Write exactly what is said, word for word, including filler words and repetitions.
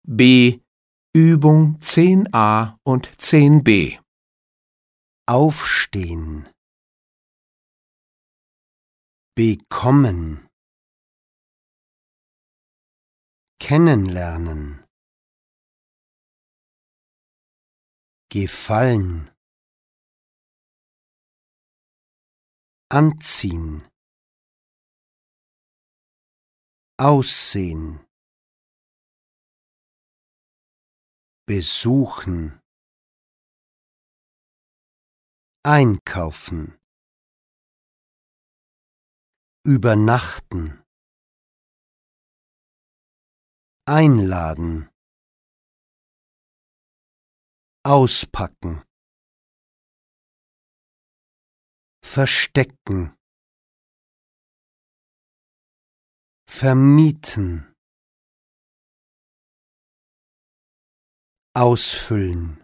B. Übung zehn a und zehn b. Aufstehen. Bekommen. Kennenlernen. Gefallen. Anziehen. Aussehen. Besuchen. Einkaufen. Übernachten. Einladen. Auspacken. Verstecken. Vermieten. Ausfüllen.